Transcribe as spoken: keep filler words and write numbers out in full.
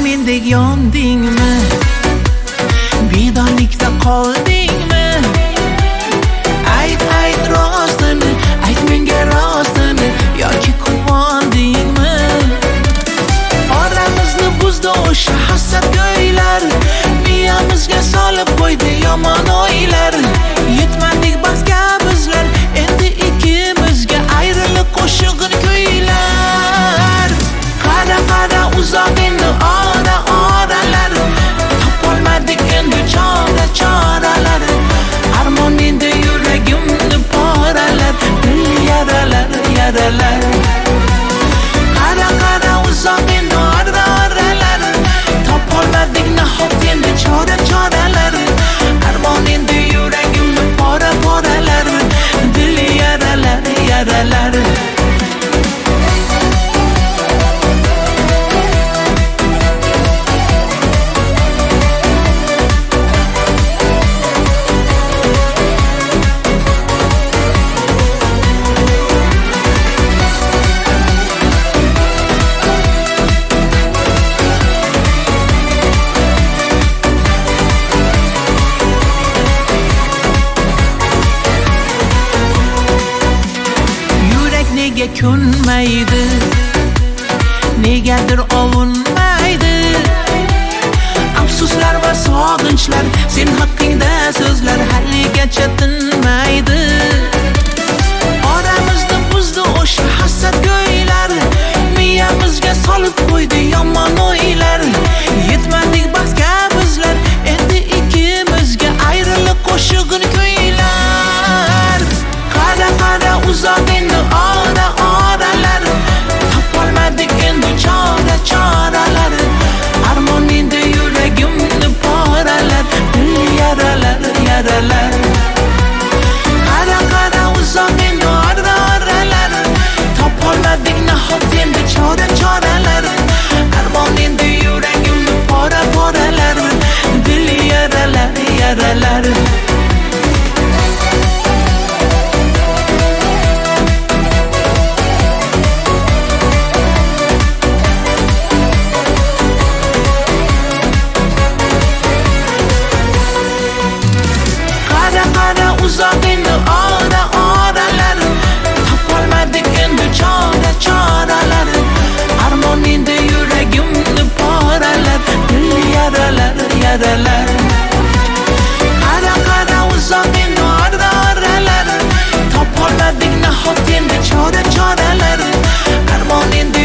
mendek yondingmi? Bedorlikda qoldingmi? Ayt ayt rostini, ayt menga rostini, yoki quvondingmi? Oramizni buzdi o'sha hasadgo'ylar, miyamizga solib qo'ydi yomon o'ylar. Yetmadik baxtga bizlar, endi ikkimizga ayrilib qo'shig'ini kuylar. Qara qara uzoq endi ora oralar, topolmadik endi chora choralar. Armon endi yuragimni poralar, dil yaralar yaralar. Qara qara uzoq endi ora oralar, topolmadik nahot endi chora choralar. Armon endi yuragimni pora poralar, dil yaralar yaralar. Nega ko'nmaydi, negadir ovunmaydi. Afsuslar va sog'inchlar, sen haqingda so'zlar haligacha tinmaydi. Oramizni buzdi o'sha hasadgo'ylar, miyamizga solib qo'ydi yomon o'ylar. Yetmadik baxtga bizlar, endi ikkimizga ayrilib qo'shig'ini kuylar. Qara qara uzoq endi ora oralar, topolmadik endi chora choralar. Armon endi yuragimni poralar, dil yaralar yaralar. Qara qara uzoq endi ora oralar, topolmadik nahot endi chora choralar. Armon endi yuragimni pora poralar, dil yaralar yaralar. Uzoq endi ora oralar, topolmadik endi chora choralar. Armon endi yuragimni poralar, dil yaralar yaralar. Qara qara uzoq endi ora oralar, topolmadik nahot endi chora choralar. Armon endi